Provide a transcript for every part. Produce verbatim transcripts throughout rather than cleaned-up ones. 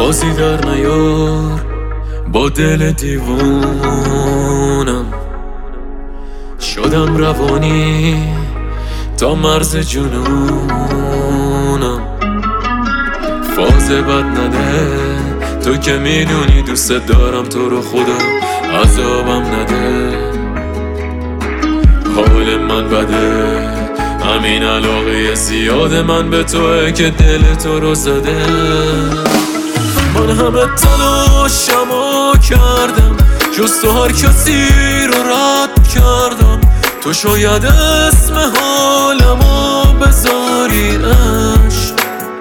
بازی در نیار با دل دیوونم. شدم روانی تا مرز جنونم. فاز بد نده، تو که میدونی دوست دارم تو رو، خدا عذابم نده. حال من بده، همین علاقه زیاد من به توه که دل تو رو زده. من همه تلاشمو کردم، جز تو هر کسی رو رد کردم. تو شاید اسم حالمو بذاری عشق.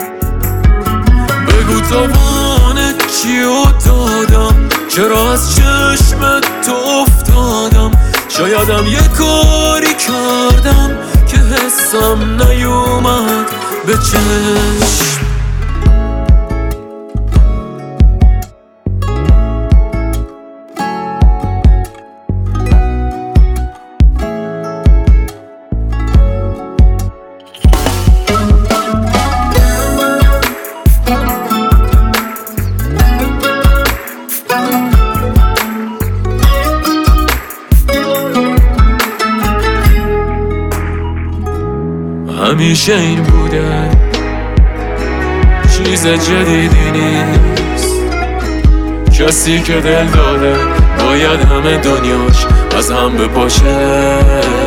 بگو تاوان چیو دادم، چرا از چشم تو افتادم. شایدم یه کاری کردم که حسم نیومد به چشم. همیشه این بوده، چیز جدیدی نیست. کسی که دل داره باید همه دنیاش از هم بپاشه.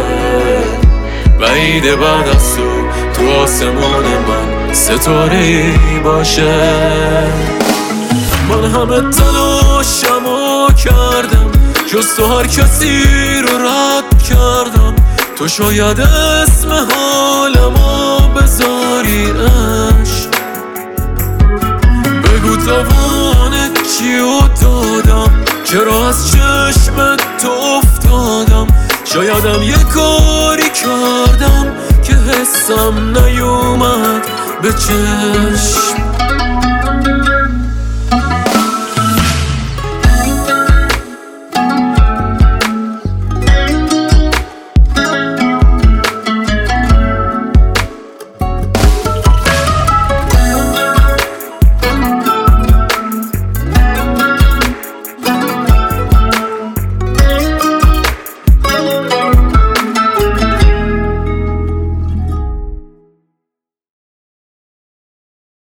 بعید بعد از تو تو آسمان من ستاره‌ای باشه. من همه تلاشمو کردم، جز تو هر کسی رو رد کردم. تو شاید اسم حالمو بذاری عشق. بگو تاوان چیو دادم، چرا از چشم تو افتادم. شایدم یه کاری کردم که حسم نیومد به چشم.